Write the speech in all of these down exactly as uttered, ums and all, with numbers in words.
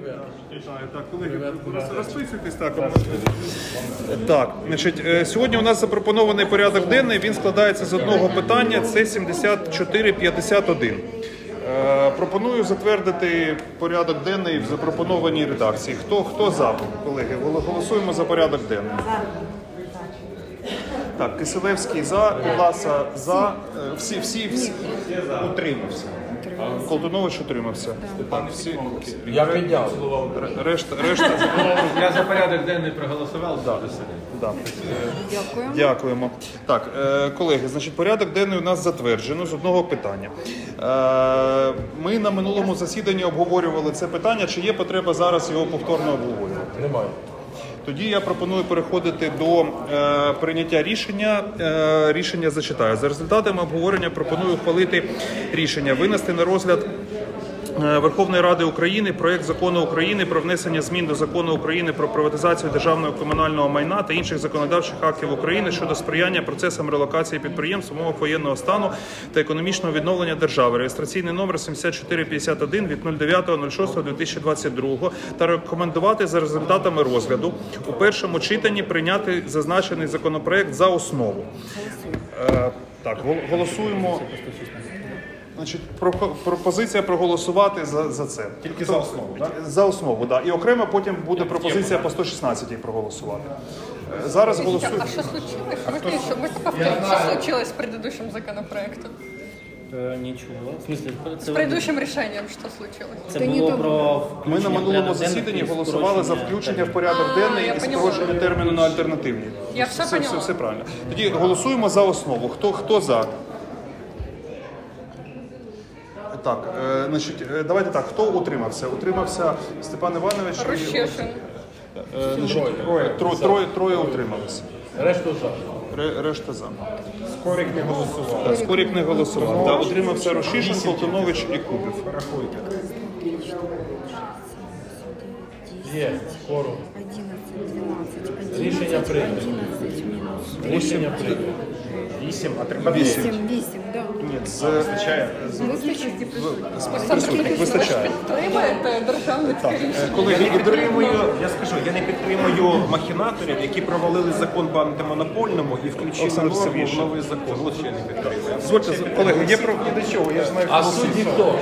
Так, колеги, розписуйтесь так. Так, значить, сьогодні у нас запропонований порядок денний, він складається з одного питання, це сімдесят чотири п'ятдесят один. Пропоную затвердити порядок денний в запропонованій редакції. Хто, хто за, колеги? Голосуємо за порядок денний. Так, Киселевський за, Підласа за, всі, всі, всі утримався. Колтунович утримався. Так, всі. Я прийняв. Решта, решта. Я за порядок денний проголосував. Да. Да. Дякуємо. Дякуємо. Так, колеги, значить, порядок денний у нас затверджено з одного питання. Ми на минулому засіданні обговорювали це питання, чи є потреба зараз його повторно обговорювати? Немає. Тоді я пропоную переходити до е, прийняття рішення. Е, рішення зачитаю. За результатами обговорення пропоную ухвалити рішення винести на розгляд Верховної Ради України проект Закону України про внесення змін до Закону України про приватизацію державного і комунального майна та інших законодавчих актів України щодо сприяння процесам релокації підприємств в умовах воєнного стану та економічного відновлення держави. Реєстраційний номер сімдесят чотири п'ятдесят один від дев'ятого шостого дві тисячі двадцять другого та рекомендувати за результатами розгляду у першому читанні прийняти зазначений законопроект за основу. Е, так, голосуємо. Значить, пропозиція проголосувати за, за це. Тільки за основу, так? За основу, так. Да. І окремо потім буде пропозиція по сто шістнадцятій проголосувати. Зараз голосуємо. А что случилось? Можно еще? Можно повторить, что случилось с предыдущим законопроектом? Е, Нічого. В смысле, С предыдущим решением что случилось? це було про Ми на минулому засіданні голосували за включення в порядок денний і скорочення терміну на альтернативні. Я все все, все, поняла. все правильно. Тоді голосуємо за основу. Хто, хто за? Так, е, значить, е, давайте так, хто утримався? Утримався Степан Іванович. і- Рощишин. Е, значить, троє, троє, троє, троє утрималися. Решту за. Ре- Решта за. Скорик не голосував. Так, Скорик не голосував. Так, утримався Рощишин, Колтунович і Кубів. Рахуйте. Є. Скоро. Рішення прийнято. Рішення прийнято. Вісім, а треба Вісім. Вісім, да. Ні, з, вистачає. Вистачає. Вистачає. Підтримуєте державне Так, е, колеги, Я не підтримую, я скажу, я не підтримую махінаторів, які провалили закон по антимонопольному і включили Олександр норму в Сергійович. новий закон. От що я не підтримую. Дозвольте, колеги, є про... До чого? Я ж знаю, а судді хто?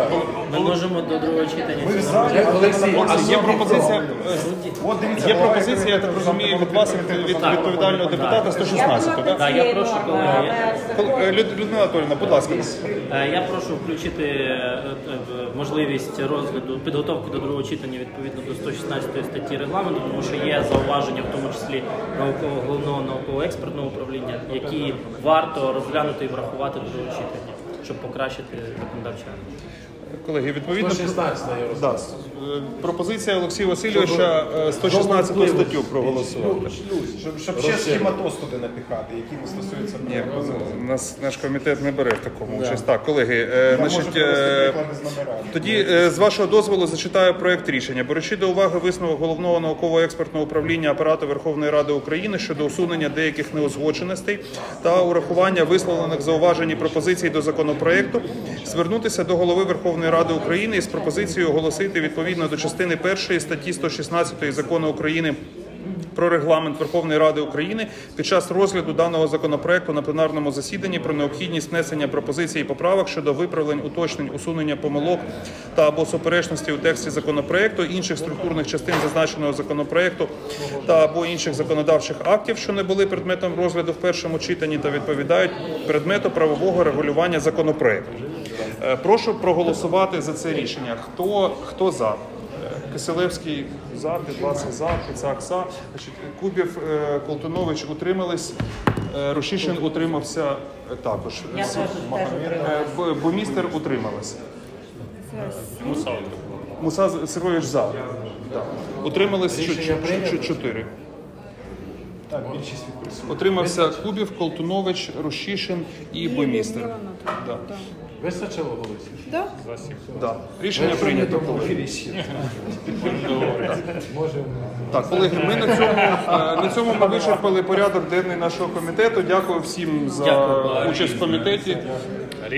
Ми можемо до другого читання. Ми в залі, Олексій, А є пропозиція, От дивіться, є пропозиція, я так розумію, від вас, від, від відповідального депутата сто шістнадцять, так? Так, я прошу, колеги, Е, Люд- Людмила Анатоліївна, будь ласка. е, я прошу включити е, е, можливість розгляду, підготовки до другого читання відповідно до сто шістнадцятої статті регламенту, тому що є зауваження, в тому числі наукового головного науково-експертного управління, які варто розглянути і врахувати до другого читання, щоб покращити законодавче. Колеги, відповідно... сто шістнадцять я Да. розповідаю. Е, Пропозиція Олексія Васильовича е, сто шістнадцяту статтю проголосувати. Щоб, щоб ще схематоз туди напіхати, які не стосуються Ні, права. нас, наш комітет не бере в такому участь. Так, колеги, е, Я можу значить, привести е, приклади з номерами. тоді е, з вашого дозволу зачитаю проект рішення. Беручи до уваги висновок Головного науково-експертного управління Апарату Верховної Ради України щодо усунення деяких неузгодженостей та урахування висловлених зауважень і пропозицій до законопроекту, звернутися до Голови Верховної Ради України із пропозицією оголосити відповідно до частини першої статті сто шістнадцятої Закону України про регламент Верховної Ради України під час розгляду даного законопроекту на пленарному засіданні про необхідність внесення пропозицій і поправок щодо виправлень, уточнень, усунення помилок та або суперечності у тексті законопроекту, інших структурних частин зазначеного законопроекту та або інших законодавчих актів, що не були предметом розгляду в першому читанні та відповідають предмету правового регулювання законопроекту. Е, Прошу проголосувати за це рішення. Хто, хто за? Киселевський за, Підласа за, Пицак за. Значить, Кубів, е, Колтунович утримались, е, Рощишин утримався е, також. Я Всі- теж теж е, Б- Бумістер утрималась. Муса Сергійович за. Да. Утримались чо- Рішення чо- прийнято? чо- чотири. Так, більшість від присутніх. Утримався Кубів, Колтунович, Рощишин і Бумістер. Да. Вистачило голосів? Да? Да. Рішення прийнято. Можемо. Так, колеги, ми на цьому, е, на цьому ми вичерпали порядок денний нашого комітету. Дякую всім за Дякую. участь в комітеті.